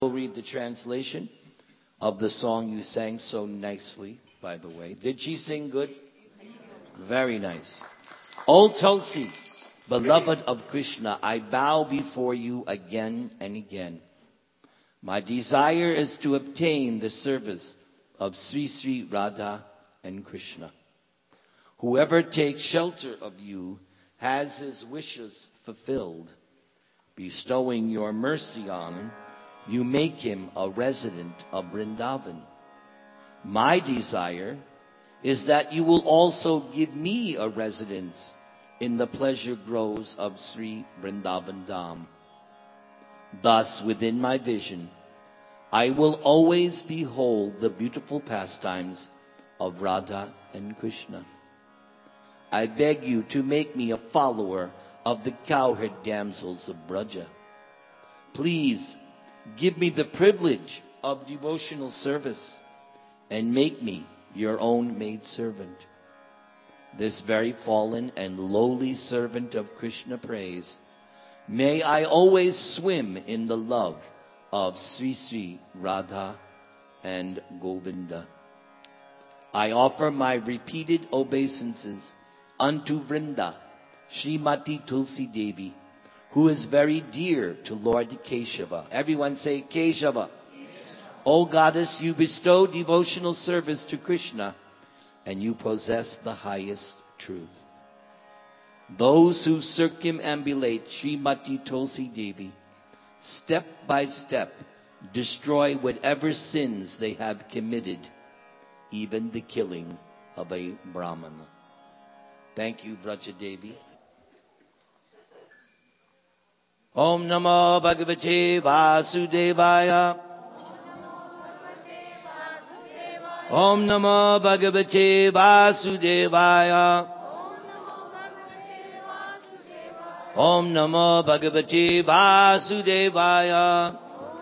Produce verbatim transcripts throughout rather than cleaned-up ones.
will read the translation of the song you sang so nicely, by the way. Did she sing good? Very nice. O Tulsi, beloved of Krishna, I bow before you again and again. My desire is to obtain the service of Sri Sri Radha and Krishna. Whoever takes shelter of you has his wishes fulfilled. Bestowing your mercy on him, you make him a resident of Vrindavan. My desire is that you will also give me a residence in the pleasure groves of Sri Vrindavan Dham. Thus, within my vision, I will always behold the beautiful pastimes of Radha and Krishna. I beg you to make me a follower of the cowherd damsels of Braja. Please give me the privilege of devotional service and make me your own maidservant. This very fallen and lowly servant of Krishna prays, may I always swim in the love of Sri Sri Radha and Govinda. I offer my repeated obeisances unto Vrinda, Srimati Tulsi Devi, who is very dear to Lord Keshava. Everyone say Keshava. O goddess, you bestow devotional service to Krishna, and you possess the highest truth. Those who circumambulate Srimati Tulsi Devi, step by step, destroy whatever sins they have committed, even the killing of a Brahmana. Thank you, Braja Devi. Om Namo Bhagavate Vasudevaya. Om Namo Bhagavate Vasudevaya. Om Namo Bhagavate Vasudevaya.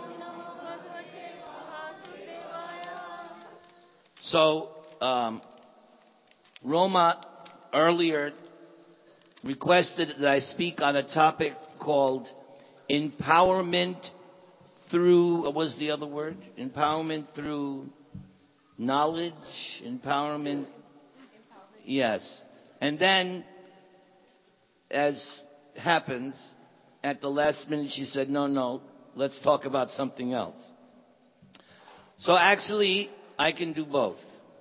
So, um, Roma earlier requested that I speak on a topic called empowerment through, what was the other word? Empowerment through knowledge, empowerment. Yes. And then, as happens, at the last minute she said, no, no, let's talk about something else. So actually, I can do both.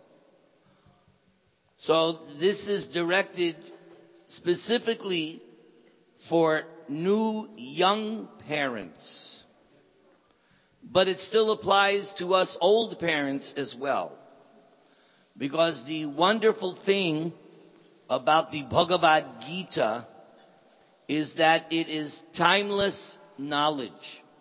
So this is directed specifically for new young parents. But it still applies to us old parents as well. Because the wonderful thing about the Bhagavad Gita is that it is timeless knowledge.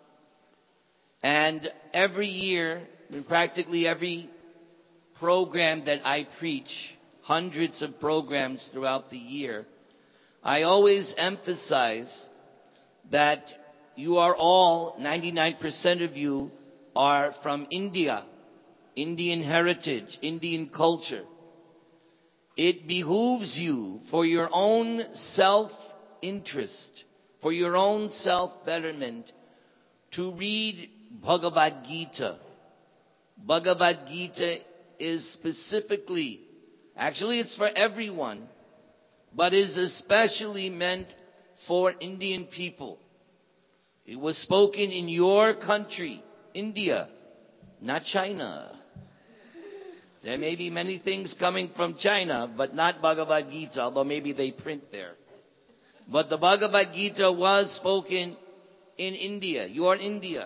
And every year, practically every program that I preach, hundreds of programs throughout the year, I always emphasize that you are all, ninety-nine percent of you, are from India, Indian heritage, Indian culture. It behooves you for your own self-interest, for your own self-betterment, to read Bhagavad Gita. Bhagavad Gita is specifically, actually it's for everyone, but is especially meant for Indian people. It was spoken in your country, India, not China. There may be many things coming from China, but not Bhagavad Gita, although maybe they print there. But the Bhagavad Gita was spoken in India, your India.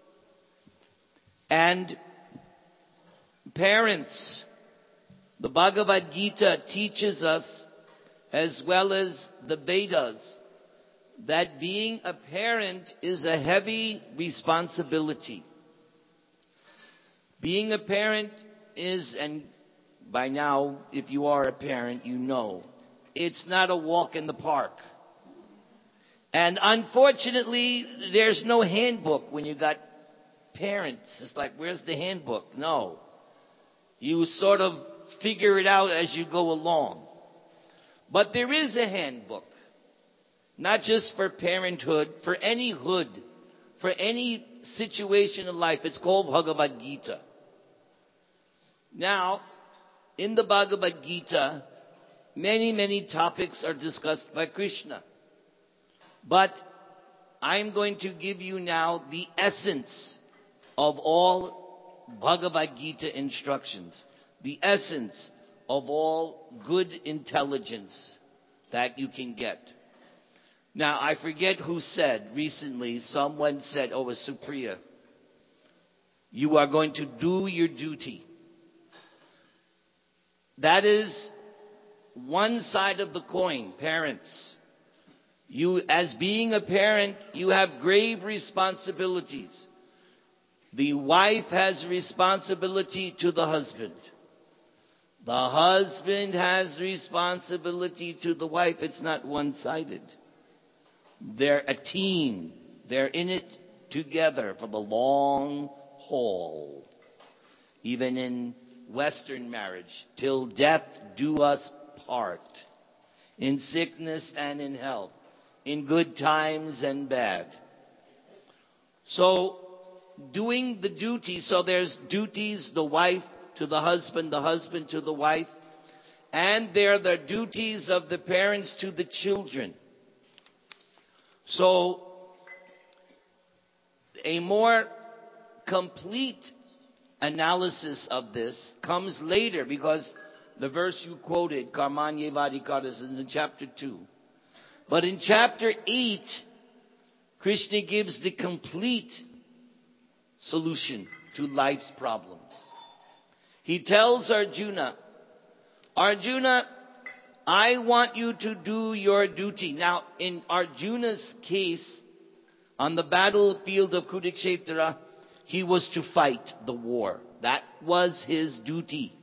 And parents, the Bhagavad Gita teaches us, as well as the Vedas, that being a parent is a heavy responsibility. Being a parent is, and by now, if you are a parent, you know, it's not a walk in the park. And unfortunately, there's no handbook when you got parents. It's like, where's the handbook? No. You sort of figure it out as you go along. But there is a handbook. Not just for parenthood, for any hood, for any situation in life. It's called Bhagavad Gita. Now, in the Bhagavad Gita, many, many topics are discussed by Krishna. But I'm going to give you now the essence of all Bhagavad Gita instructions. The essence of all good intelligence that you can get. Now, I forget who said recently, someone said, oh, it was Supriya, you are going to do your duty. That is one side of the coin, parents. You, as being a parent, you have grave responsibilities. The wife has responsibility to the husband. The husband has responsibility to the wife. It's not one-sided. They're a team. They're in it together for the long haul. Even in Western marriage, till death do us part. In sickness and in health. In good times and bad. So, doing the duty, so there's duties, the wife to the husband, the husband to the wife, and there are the duties of the parents to the children. So, a more complete analysis of this comes later, because the verse you quoted, Karmanye Vadikara, is in chapter two. But in chapter eight, Krishna gives the complete solution to life's problems. He tells Arjuna, Arjuna, I want you to do your duty. Now, in Arjuna's case, on the battlefield of Kurukshetra, he was to fight the war. That was his duty.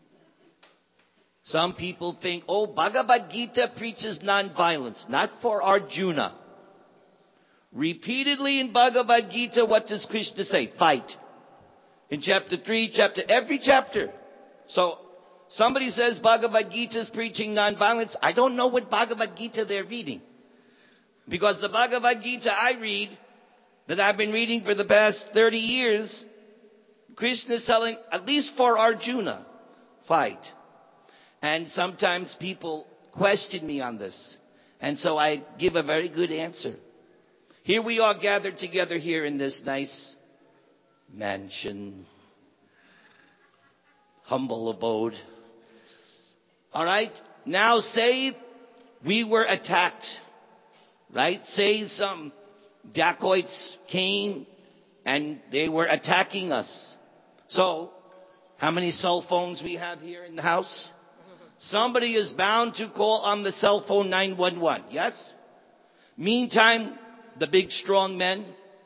Some people think, oh, Bhagavad Gita preaches non-violence. Not for Arjuna. Repeatedly in Bhagavad Gita, what does Krishna say? Fight. In chapter three, chapter, every chapter. So, somebody says Bhagavad Gita is preaching non-violence. I don't know what Bhagavad Gita they're reading. Because the Bhagavad Gita I read, that I've been reading for the past thirty years, Krishna is telling, at least for Arjuna, fight. And sometimes people question me on this. And so I give a very good answer. Here we are gathered together here in this nice mansion, humble abode. All right? Now say we were attacked. Right? Say some dacoits came and they were attacking us. So, how many cell phones we have here in the house? Somebody is bound to call on the cell phone nine one one. Yes? Meantime, the big strong men,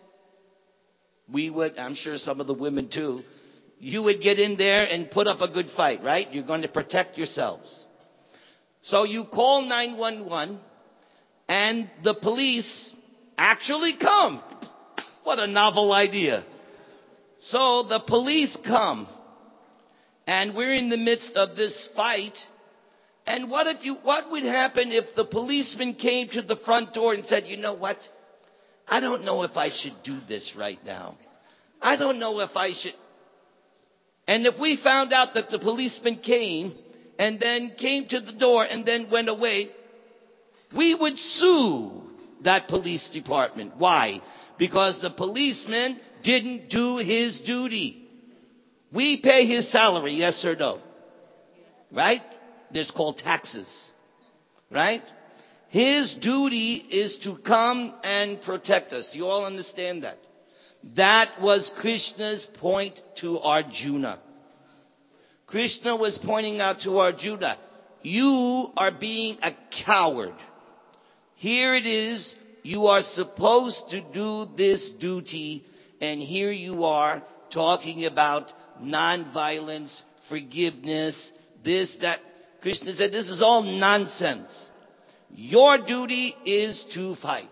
we would, I'm sure some of the women too, you would get in there and put up a good fight, right? You're going to protect yourselves. So you call nine one one and the police actually come. What a novel idea. So the police come and we're in the midst of this fight. And what if you, what would happen if the policeman came to the front door and said, you know what? I don't know if I should do this right now. I don't know if I should. And if we found out that the policeman came and then came to the door and then went away, we would sue that police department. Why? Because the policeman didn't do his duty. We pay his salary, yes or no? Right? There's called taxes. Right? His duty is to come and protect us. You all understand that? That was Krishna's point to Arjuna. Krishna was pointing out to Arjuna, you are being a coward. Here it is, you are supposed to do this duty, and here you are talking about non-violence, forgiveness, this, that. Krishna said, this is all nonsense. Your duty is to fight.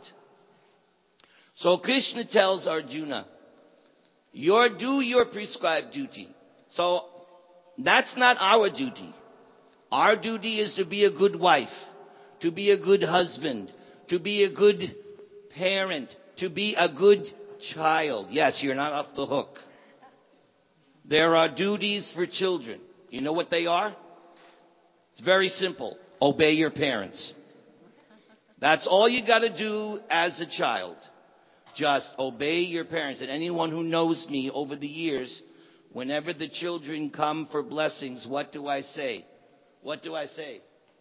So Krishna tells Arjuna, your, do your prescribed duty. So that's not our duty. Our duty is to be a good wife, to be a good husband, to be a good parent, to be a good child, yes, you're not off the hook. There are duties for children. You know what they are? It's very simple. Obey your parents. That's all you got to do as a child. Just obey your parents. And anyone who knows me over the years, whenever the children come for blessings, what do I say? What do I say?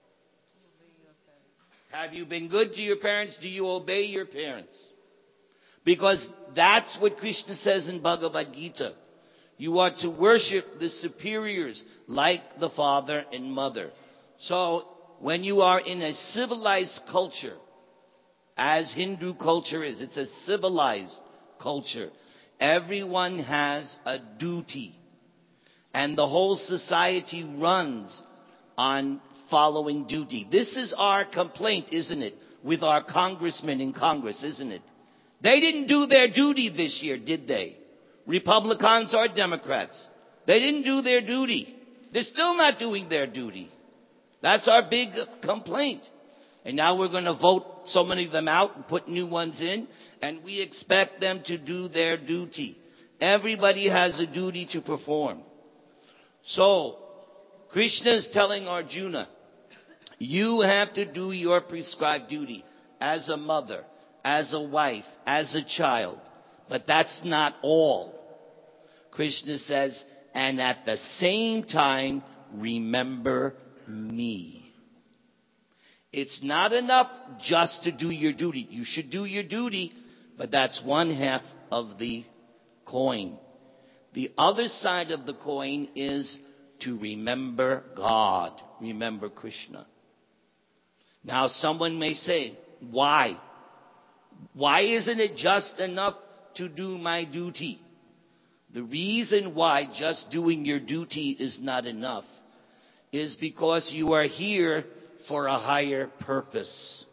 Have you been good to your parents? Do you obey your parents? Because that's what Krishna says in Bhagavad Gita. You are to worship the superiors like the father and mother. So when you are in a civilized culture, as Hindu culture is, it's a civilized culture. Everyone has a duty. And the whole society runs on following duty. This is our complaint, isn't it? With our congressmen in Congress, isn't it? They didn't do their duty this year, did they? Republicans or Democrats. They didn't do their duty. They're still not doing their duty. That's our big complaint. And now we're going to vote so many of them out and put new ones in, and we expect them to do their duty. Everybody has a duty to perform. So, Krishna is telling Arjuna, you have to do your prescribed duty as a mother, as a wife, as a child. But that's not all. Krishna says, and at the same time, remember me. It's not enough just to do your duty. You should do your duty, but that's one half of the coin. The other side of the coin is to remember God, remember Krishna. Now someone may say, why? Why isn't it just enough to do my duty? The reason why just doing your duty is not enough is because you are here for a higher purpose.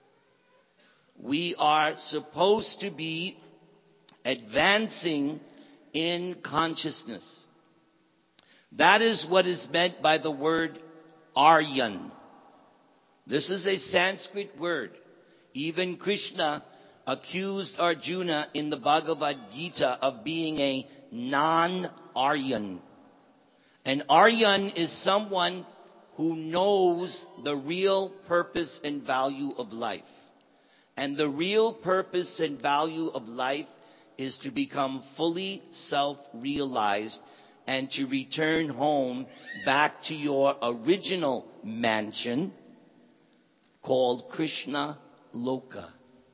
We are supposed to be advancing in consciousness. That is what is meant by the word Aryan. This is a Sanskrit word. Even Krishna accused Arjuna in the Bhagavad Gita of being a non-Aryan. An Aryan is someone who knows the real purpose and value of life. And the real purpose and value of life is to become fully self-realized and to return home back to your original mansion called Krishna Loka.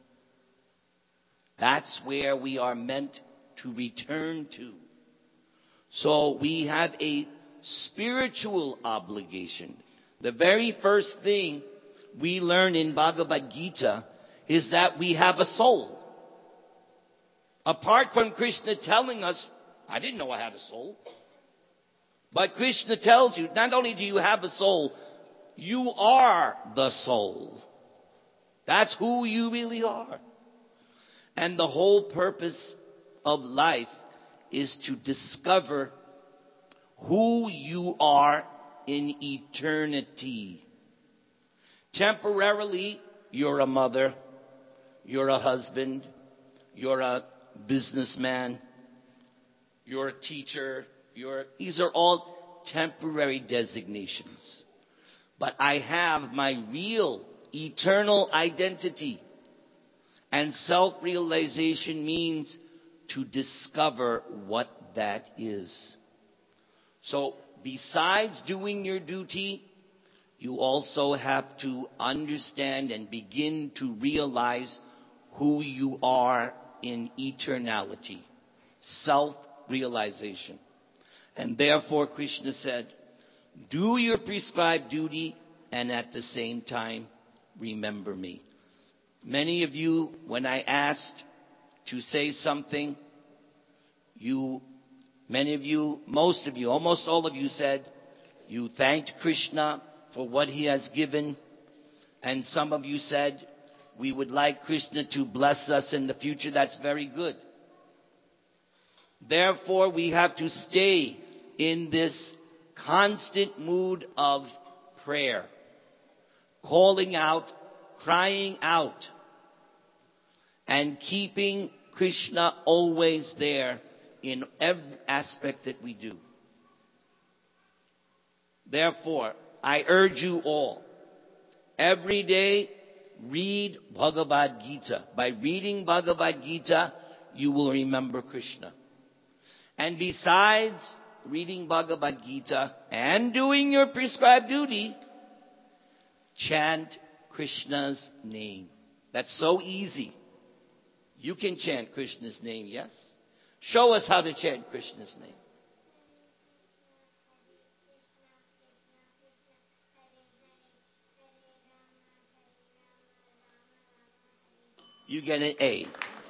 That's where we are meant to return to. So we have a spiritual obligation. The very first thing we learn in Bhagavad Gita is that we have a soul. Apart from Krishna telling us, I didn't know I had a soul. But Krishna tells you, not only do you have a soul, you are the soul. That's who you really are. And the whole purpose of life is to discover who you are in eternity. Temporarily, you're a mother, you're a husband, you're a businessman, you're a teacher, you're, these are all temporary designations. But I have my real eternal identity. And self-realization means to discover what that is. So, besides doing your duty, you also have to understand and begin to realize who you are in eternality. Self-realization. And therefore, Krishna said, do your prescribed duty and at the same time, remember me. Many of you, when I asked to say something, you, many of you, most of you, almost all of you said, you thanked Krishna for what he has given. And some of you said, we would like Krishna to bless us in the future. That's very good. Therefore, we have to stay in this constant mood of prayer, calling out, crying out, and keeping Krishna always there in every aspect that we do. Therefore, I urge you all, every day, read Bhagavad Gita. By reading Bhagavad Gita, you will remember Krishna. And besides reading Bhagavad Gita and doing your prescribed duty, chant Krishna's name. That's so easy. You can chant Krishna's name, yes? Show us how to chant Krishna's name. You get an A.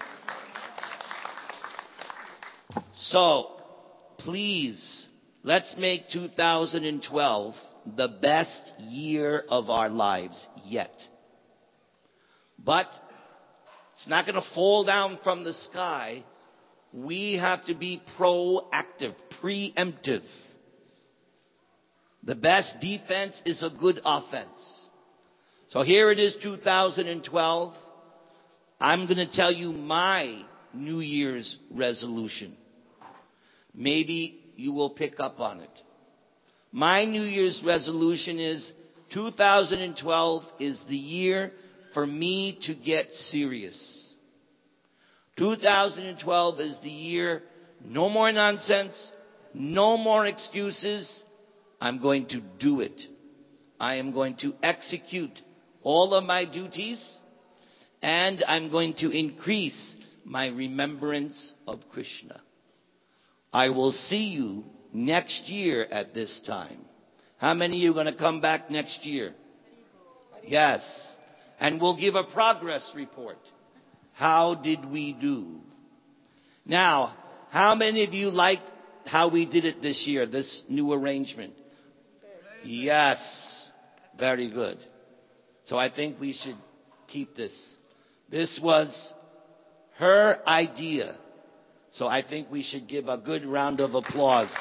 So, please, let's make two thousand twelve the best year of our lives yet. But it's not going to fall down from the sky. We have to be proactive, preemptive. The best defense is a good offense. So here it is, two thousand twelve. I'm going to tell you my New Year's resolution. Maybe you will pick up on it. My New Year's resolution is two thousand twelve is the year for me to get serious. two thousand twelve is the year, no more nonsense, no more excuses. I'm going to do it. I am going to execute all of my duties, and I'm going to increase my remembrance of Krishna. I will see you next year at this time. How many of you are going to come back next year? Yes. And we'll give a progress report. How did we do? Now, how many of you like how we did it this year, this new arrangement? Yes. Very good. So I think we should keep this. This was her idea. So I think we should give a good round of applause.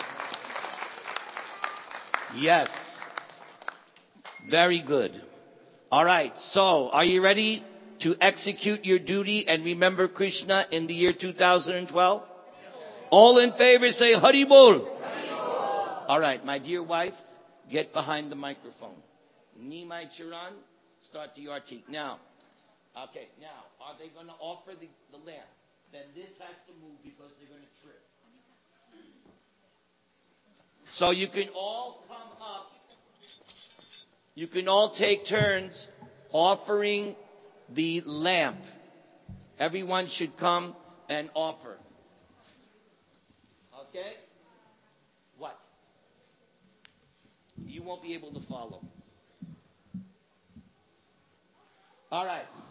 Yes. Very good. All right. So are you ready to execute your duty and remember Krishna in the year two thousand twelve? All in favor say Hari Bol. All right. My dear wife, get behind the microphone. Nimai Charan, start the artik. Now, okay, now, are they going to offer the, the lamp? Then this has to move because they're going to trip. So you can all come up. You can all take turns offering the lamp. Everyone should come and offer. Okay? What? You won't be able to follow. All right.